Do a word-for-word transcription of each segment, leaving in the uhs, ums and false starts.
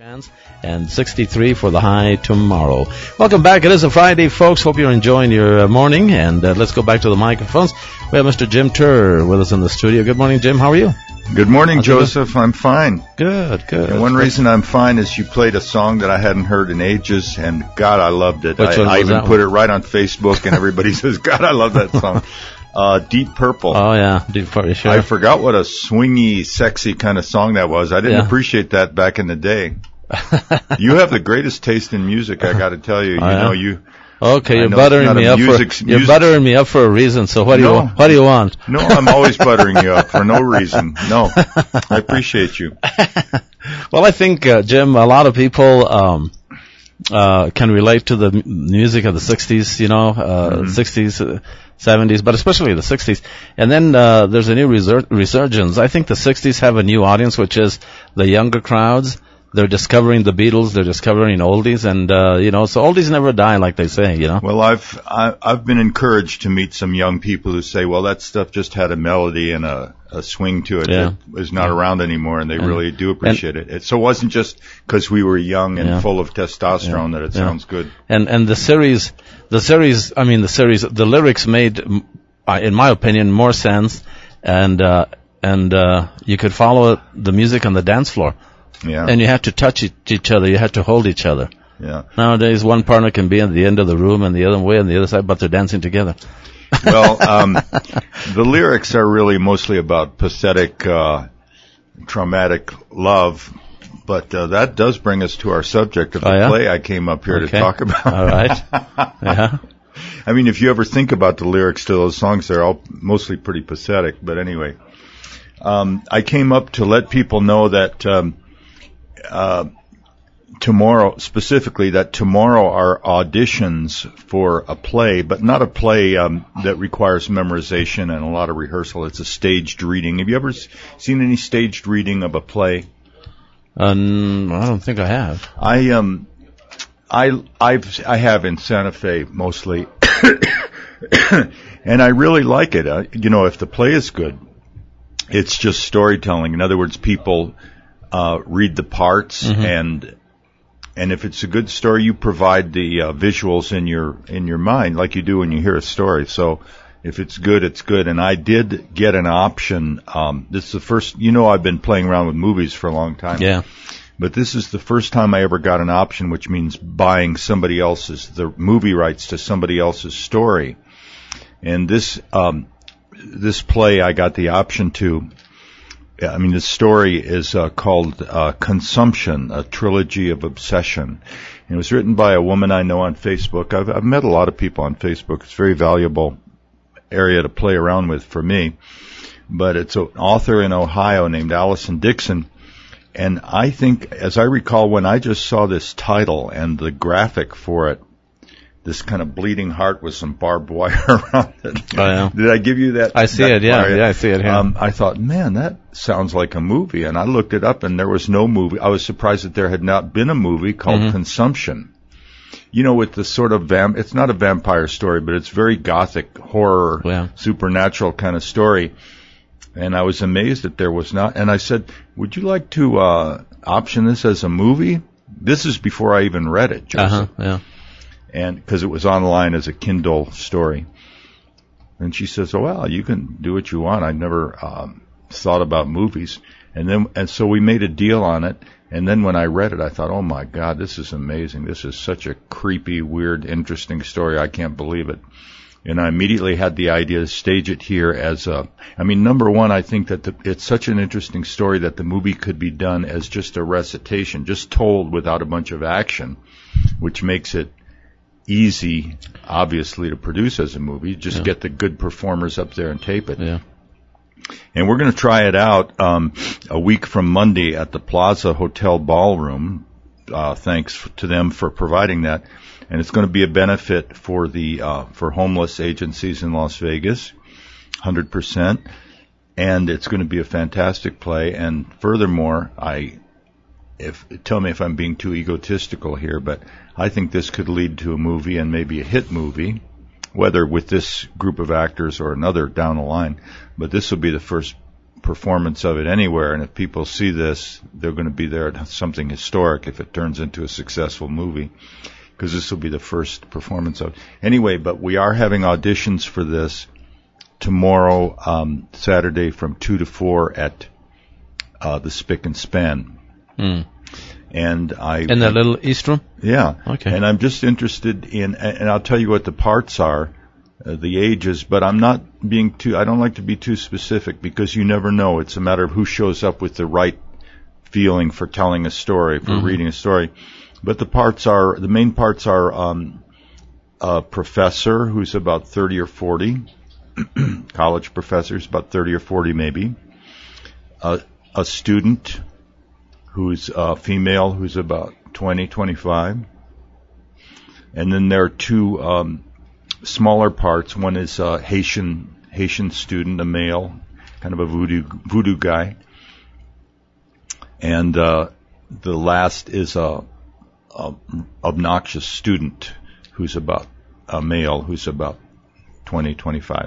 Chance and sixty-three for the high tomorrow. Welcome back. It is a Friday, folks. Hope you're enjoying your uh, morning. And uh, let's go back to the microphones. We have Mister Jim Turr with us in the studio. Good morning, Jim. How are you? Good morning, How's Joseph. I'm fine. Good, good. And one reason I'm fine is you played a song that I hadn't heard in ages, and God, I loved it. Which I, one was I even that put one? it right on Facebook, and everybody says, God, I love that song. Uh, Deep Purple. Oh, yeah. Deep Purple, sure. I forgot what a swingy, sexy kind of song that was. I didn't Yeah. appreciate that back in the day. You have the greatest taste in music, I got to tell you. You Oh, yeah? know, you. Okay, I you're know buttering it's not me a up music- for you're music- buttering me up for a reason. So what do No. you what do you want? No, I'm always buttering you up for no reason. No, I appreciate you. Well, I think uh, Jim, a lot of people um, uh, can relate to the m- music of the sixties. You know, uh, Mm-hmm. sixties, uh, seventies, but especially the sixties. And then uh, there's a new resur- resurgence. I think the sixties have a new audience, which is the younger crowds. They're discovering the Beatles. They're discovering oldies, and uh, you know, so oldies never die, like they say. You know. Well, I've I, I've been encouraged to meet some young people who say, "Well, that stuff just had a melody and a, a swing to it Yeah. that is not around anymore," and they And- really do appreciate it. it. So it wasn't just because we were young and Yeah. full of testosterone that it Yeah. sounds good. And and the series, the series. I mean, the series. The lyrics made, m- uh, in my opinion, more sense, and uh, and uh, you could follow the music on the dance floor. Yeah, And you have to touch each, each other. You have to hold each other. yeah. Nowadays, one partner can be at the end of the room and the other way on the other side, but they're dancing together. Well, um, the lyrics are really mostly about pathetic, uh, traumatic love. But uh, that does bring us to our subject of the Oh, yeah? play I came up here Okay. to talk about. All right. Yeah. I mean, if you ever think about the lyrics to those songs, they're all mostly pretty pathetic. But anyway, um, I came up to let people know that um, uh, tomorrow, specifically, that tomorrow are auditions for a play, but not a play um, that requires memorization and a lot of rehearsal. It's a staged reading. Have you ever s- seen any staged reading of a play? Um, I don't think I have. I um, I I've I have in Santa Fe mostly, and I really like it. Uh, you know, if the play is good, it's just storytelling. In other words, people uh, read the parts, Mm-hmm. and and if it's a good story, you provide the uh, visuals in your in your mind, like you do when you hear a story. So if it's good, it's good. And I did get an option. Um, this is the first. You know, I've been playing around with movies for a long time. Yeah. But this is the first time I ever got an option, which means buying somebody else's, the movie rights to somebody else's story. And this, um, this play I got the option to, I mean, the story is uh, called uh, Consumption, a trilogy of obsession. And it was written by a woman I know on Facebook. I've, I've met a lot of people on Facebook. It's a very valuable area to play around with for me. But it's an author in Ohio named Allison Dixon. And I think, as I recall, when I just saw this title and the graphic for it, this kind of bleeding heart with some barbed wire around it. Oh, yeah. Did I give you that? I see that it, yeah. flyer? Yeah, I see it here. Um, I thought, man, that sounds like a movie. And I looked it up, and there was no movie. I was surprised that there had not been a movie called Mm-hmm. Consumption. You know, with the sort of vamp, it's not a vampire story, but it's very gothic, horror, Yeah. supernatural kind of story. And I was amazed that there was not. And I said, would you like to uh option this as a movie? This is before I even read it, Joseph. Uh-huh. Yeah. And because it was online as a Kindle story. And she says, oh, well, you can do what you want. I never um, thought about movies. And then, and so we made a deal on it. And then when I read it, I thought, oh my God, this is amazing. This is such a creepy, weird, interesting story. I can't believe it. And I immediately had the idea to stage it here as a, I mean, number one, I think that the, it's such an interesting story that the movie could be done as just a recitation, just told without a bunch of action, which makes it easy, obviously, to produce as a movie. Just Yeah. get the good performers up there and tape it. Yeah. And we're going to try it out um, a week from Monday at the Plaza Hotel Ballroom. Uh, thanks to them for providing that. And it's going to be a benefit for the uh, for homeless agencies in Las Vegas, one hundred percent. And it's going to be a fantastic play. And furthermore, I if tell me if I'm being too egotistical here, but I think this could lead to a movie and maybe a hit movie, whether with this group of actors or another down the line. But this will be the first performance of it anywhere, and if people see this, they're going to be there at something historic if it turns into a successful movie, because this will be the first performance of it. Anyway, but we are having auditions for this tomorrow, um, Saturday from two to four at uh, the Spick and Span. Mm. And I in that little East room? Yeah. Okay. And I'm just interested in, and I'll tell you what the parts are, uh, the ages, but I'm not being too, I don't like to be too specific because you never know. It's a matter of who shows up with the right feeling for telling a story, for mm-hmm. reading a story. But the parts are, the main parts are um, a professor who's about thirty or forty, college professor who's about thirty or forty maybe, uh, a student who's a female who's about twenty, twenty-five. And then there are two um, smaller parts. One is a Haitian Haitian student, a male, kind of a voodoo voodoo guy. And uh, the last is a, a obnoxious student who's about a male who's about twenty, twenty-five.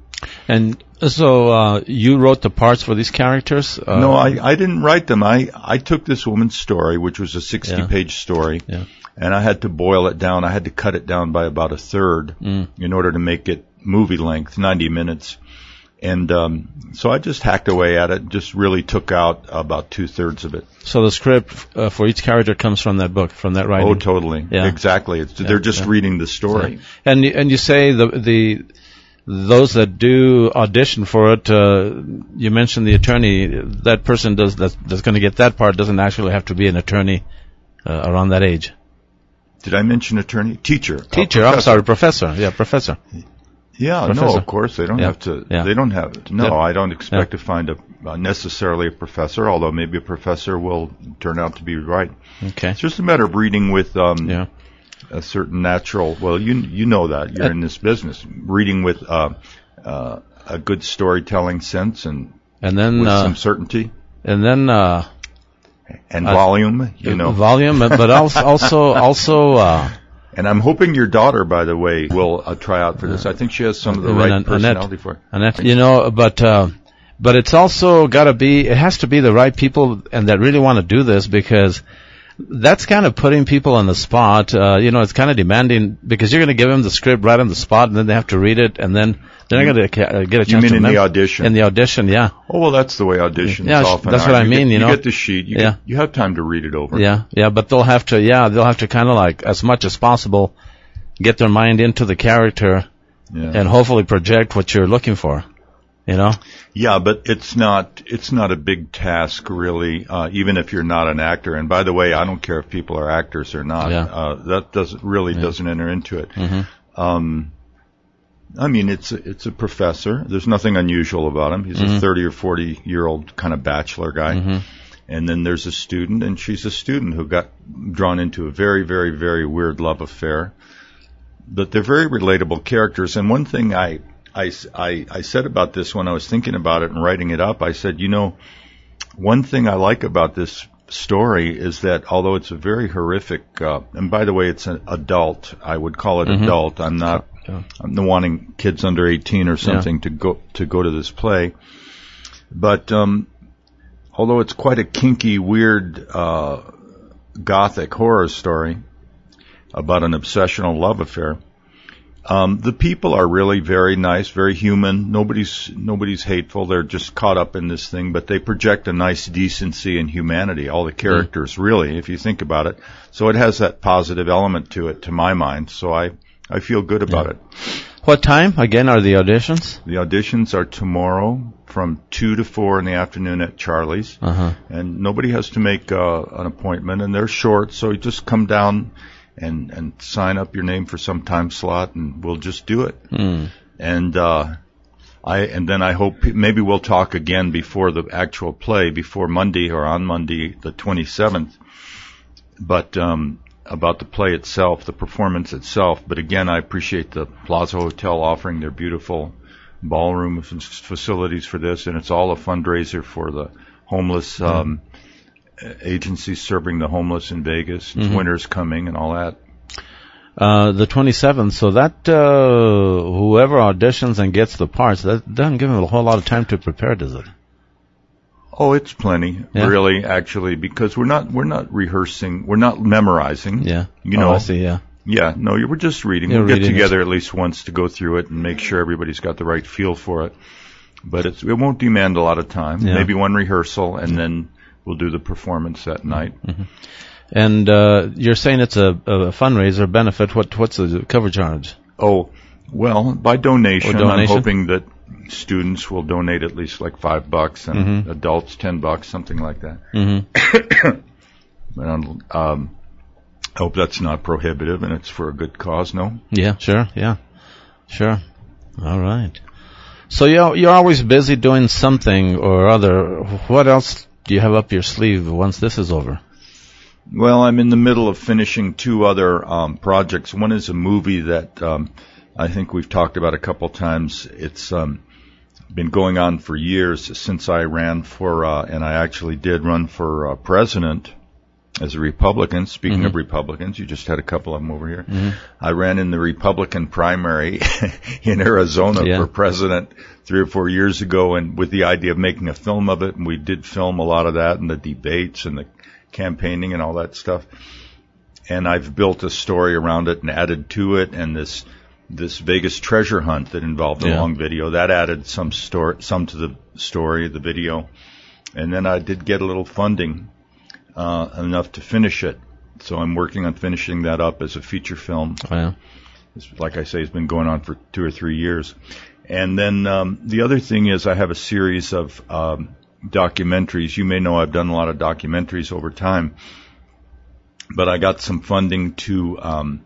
And so uh, you wrote the parts for these characters? Uh, no, I, I didn't write them. I, I took this woman's story, which was a sixty-page yeah. story, yeah. and I had to boil it down. I had to cut it down by about a third mm. in order to make it movie length, ninety minutes. And um, so I just hacked away at it, just really took out about two-thirds of it. So the script uh, for each character comes from that book, from that writing? Oh, totally. Yeah. Exactly. It's, yeah. They're just yeah. reading the story. Yeah. And, and you say the... the those that do audition for it, uh, you mentioned the attorney, that person does that's, that's going to get that part doesn't actually have to be an attorney uh, around that age. Did I mention attorney? Teacher. Teacher, oh, I'm sorry, professor. Yeah, professor. Yeah, professor. no, of course, they don't yeah. have to, yeah. they don't have, no, yeah. I don't expect yeah. to find a, uh, necessarily a professor, although maybe a professor will turn out to be right. Okay. It's just a matter of reading with, um, yeah. a certain natural, well, you you know that, you're uh, in this business, reading with uh, uh, a good storytelling sense and and then with uh, some certainty. And then uh, and uh, volume, you know. Volume, but also, also, also uh, and I'm hoping your daughter, by the way, will uh, try out for this. I think she has some of the right Annette, personality for it. Annette, you know, but uh, but it's also got to be, it has to be the right people and that really want to do this, because that's kind of putting people on the spot. Uh, you know, it's kind of demanding, because you're going to give them the script right on the spot, and then they have to read it, and then they're not going to get a chance to You mean to in mem- the audition? In the audition, yeah. Oh, well, that's the way auditions yeah, often that's are. what I you mean, get, you know. You get the sheet, you, yeah. get, you have time to read it over. Yeah, yeah, but they'll have to, yeah, they'll have to kind of like, as much as possible, get their mind into the character, yeah. and hopefully project what you're looking for, you know? Yeah, but it's not, it's not a big task, really, uh, even if you're not an actor. And by the way, I don't care if people are actors or not. Yeah. Uh, that doesn't, really yeah. doesn't enter into it. Mm-hmm. Um, I mean, it's a, it's a professor. There's nothing unusual about him. He's mm-hmm. a thirty or forty year old kind of bachelor guy. Mm-hmm. And then there's a student, and she's a student who got drawn into a very, very, very weird love affair. But they're very relatable characters. And one thing I, I, I, I said about this when I was thinking about it and writing it up, I said, you know, one thing I like about this story is that although it's a very horrific, uh, and by the way, it's an adult, I would call it mm-hmm. adult. I'm not, yeah. I'm not wanting kids under eighteen or something yeah. to go, to go to this play. But, um, although it's quite a kinky, weird, uh, gothic horror story about an obsessional love affair, Um, the people are really very nice, very human. Nobody's, nobody's hateful. They're just caught up in this thing, but they project a nice decency and humanity, all the characters, mm. really, if you think about it. So it has that positive element to it, to my mind. So I, I feel good about yeah. it. What time, again, are the auditions? The auditions are tomorrow from two to four in the afternoon at Charlie's. Uh-huh. And nobody has to make, uh, an appointment, and they're short, so you just come down and and sign up your name for some time slot, and we'll just do it. Mm. And uh I and then I hope maybe we'll talk again before the actual play, before Monday or on Monday the twenty-seventh. But um about the play itself, the performance itself. But again, I appreciate the Plaza Hotel offering their beautiful ballroom facilities for this, and it's all a fundraiser for the homeless mm. um agencies serving the homeless in Vegas. Mm-hmm. Winter's coming and all that. Uh, the twenty-seventh, so that, uh, whoever auditions and gets the parts, that doesn't give them a whole lot of time to prepare, does it? Oh, it's plenty, Yeah? really, actually, because we're not we're not rehearsing, we're not memorizing. Yeah. You oh, know. I see, yeah. Yeah, no, you we're just reading. You're we'll get reading together it. at least once to go through it and make sure everybody's got the right feel for it. But it's, it won't demand a lot of time. Yeah. Maybe one rehearsal, and then we'll do the performance that night. Mm-hmm. And uh, you're saying it's a, a fundraiser benefit. What what's the cover charge? Oh, well, by donation, Or donation? I'm hoping that students will donate at least like five bucks, and Mm-hmm. adults ten bucks, something like that. Mm-hmm. But um, I hope that's not prohibitive, and it's for a good cause. No. Yeah, sure, yeah, sure. All right. So you're you're always busy doing something or other. What else do you have up your sleeve once this is over? Well, I'm in the middle of finishing two other um, projects. One is a movie that um, I think we've talked about a couple times. It's um, been going on for years since I ran for, uh, and I actually did run for uh, president as a Republican. Speaking Mm-hmm. of Republicans, you just had a couple of them over here. Mm-hmm. I ran in the Republican primary in Arizona Yeah. for president three or four years ago, and with the idea of making a film of it, and we did film a lot of that, and the debates and the campaigning and all that stuff. And I've built a story around it and added to it, and this this Vegas treasure hunt that involved a Yeah. long video that added some story, some to the story, the video. And then I did get a little funding, uh, enough to finish it. So I'm working on finishing that up as a feature film. Well, It's, like I say, it's been going on for two or three years. And then um, the other thing is I have a series of um, documentaries. You may know I've done a lot of documentaries over time, but I got some funding to um,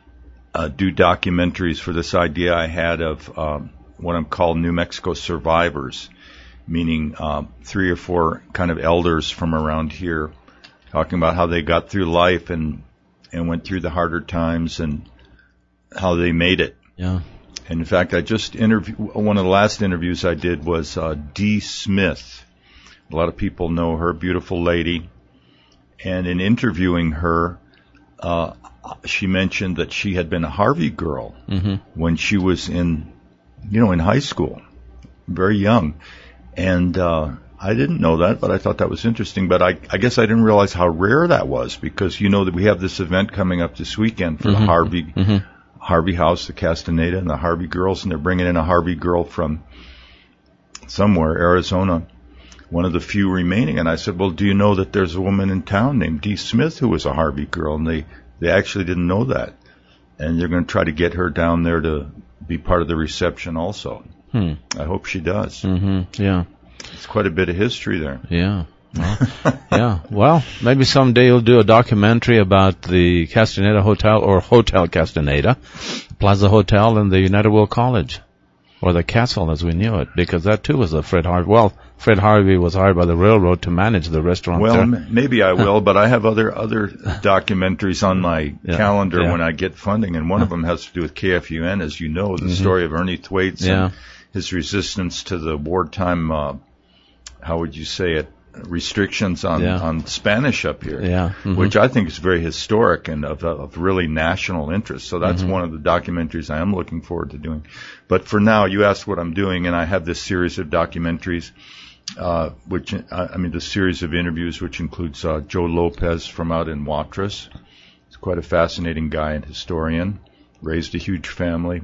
uh, do documentaries for this idea I had of um, what I'm called New Mexico survivors, meaning uh, three or four kind of elders from around here talking about how they got through life and and went through the harder times and how they made it. yeah. And in fact, I just interviewed, one of the last interviews I did was uh, Dee Smith. A lot of people know her, beautiful lady. And in interviewing her, uh, she mentioned that she had been a Harvey girl Mm-hmm. when she was in, you know, in high school, very young. And uh, I didn't know that, but I thought that was interesting. But I, I guess I didn't realize how rare that was, because you know that we have this event coming up this weekend for Mm-hmm. the Harvey Mm-hmm. Harvey House, the Castaneda, and the Harvey girls, and they're bringing in a Harvey girl from somewhere, Arizona, one of the few remaining. And I said, well, do you know that there's a woman in town named Dee Smith who was a Harvey girl? And they, they actually didn't know that. And they're going to try to get her down there to be part of the reception also. Hmm. I hope she does. Mm-hmm. Yeah. It's quite a bit of history there. Yeah. Well, yeah. Well, maybe someday you'll do a documentary about the Castaneda Hotel or Hotel Castaneda, Plaza Hotel and the United World College, or the Castle as we knew it, because that too was a Fred Harvey. Well, Fred Harvey was hired by the railroad to manage the restaurant Well, there. m- maybe I will, but I have other other documentaries on my Yeah, calendar yeah. when I get funding, and one of them has to do with K F U N, as you know, the Mhm. story of Ernie Thwaites Yeah. and his resistance to the wartime, uh, how would you say it, restrictions on, Yeah. on Spanish up here, Yeah. Mhm. which I think is very historic and of, of really national interest. So that's Mhm. one of the documentaries I am looking forward to doing. But for now, you asked what I'm doing, and I have this series of documentaries, uh, which, I I mean, the series of interviews, which includes uh, Joe Lopez from out in Watrous. He's quite a fascinating guy and historian, raised a huge family.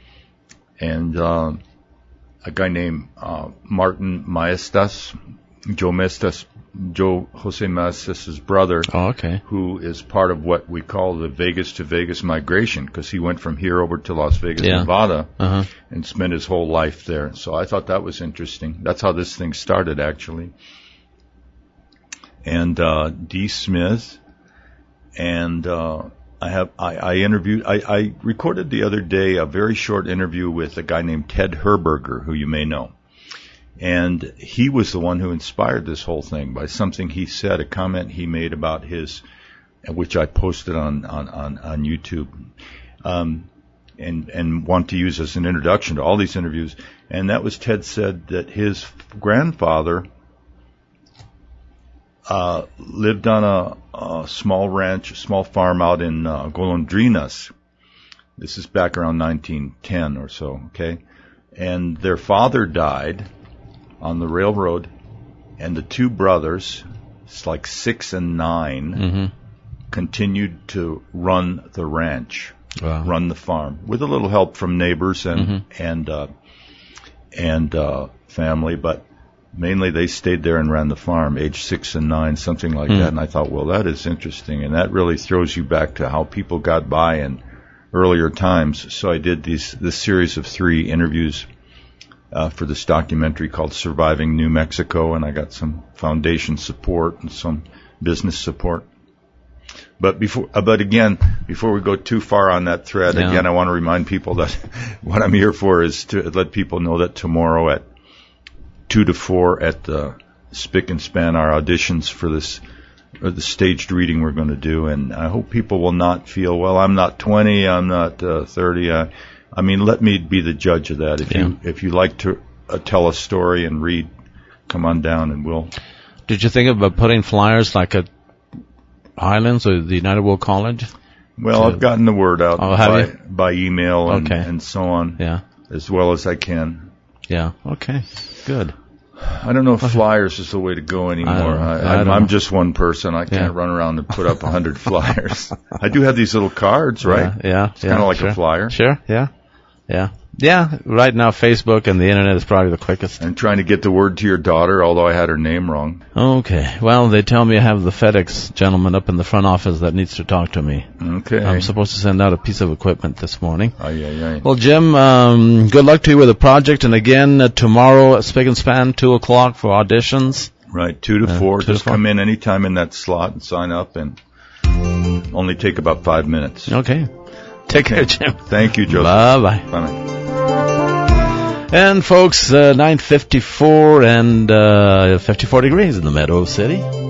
And uh, a guy named uh, Martin Maestas, Joe Maestas, Joe Jose Maestas' brother, Oh, okay. who is part of what we call the Vegas to Vegas migration, because he went from here over to Las Vegas, Yeah. Nevada, Uh-huh. and spent his whole life there. So I thought that was interesting. That's how this thing started, actually. And uh, Dee Smith, and uh, I have I, I interviewed I, I recorded the other day a very short interview with a guy named Ted Herberger, who you may know. And he was the one who inspired this whole thing by something he said, a comment he made about his, which I posted on on on, on YouTube, um, and and want to use as an introduction to all these interviews. And that was Ted said that his grandfather uh, lived on a, a small ranch, a small farm out in uh, Golondrinas. This is back around nineteen ten or so, okay? And their father died on the railroad and the two brothers, it's like six and nine, Mm-hmm. continued to run the ranch, Wow. run the farm, with a little help from neighbors and Mm-hmm. and uh, and uh, family, but mainly they stayed there and ran the farm, age six and nine, something like Mm. that. And I thought, well, that is interesting, and that really throws you back to how people got by in earlier times. So I did these this series of three interviews uh, for this documentary called Surviving New Mexico, and I got some foundation support and some business support. But before, uh, but again, before we go too far on that thread, Yeah. again, I want to remind people that what I'm here for is to let people know that tomorrow at two to four at the Spick and Span are auditions for this, or the staged reading we're going to do, and I hope people will not feel, well, I'm not twenty, I'm not uh, thirty. I, I mean, let me be the judge of that. If Yeah. you if you like to uh, tell a story and read, come on down and we'll. Did you think about putting flyers like at Highlands or the United World College? Well, to- I've gotten the word out Oh, have by you? by email and, Okay. and so on, Yeah. as well as I can. Yeah. Okay. Good. I don't know if flyers is the way to go anymore. I don't- I, I I'm, don't I'm know. just one person. I can't Yeah. run around and put up a hundred flyers. I do have these little cards, right? Yeah. Yeah. It's kind of like sure. a flyer. Sure. Yeah. Yeah. Yeah. Right now, Facebook and the internet is probably the quickest. And trying to get the word to your daughter, although I had her name wrong. Okay. Well, they tell me I have the FedEx gentleman up in the front office that needs to talk to me. Okay. I'm supposed to send out a piece of equipment this morning. Ay, ay, ay. Well, Jim, um, good luck to you with the project. And again, uh, tomorrow at Spick and Span, two o'clock for auditions. Right, two to Uh, four. two to Just four. come in any time in that slot and sign up, and only take about five minutes. Okay. Take care, Jim. Thank you, Joseph. Bye-bye. Bye. And folks, uh, nine fifty-four and uh, fifty-four degrees in the Meadow City.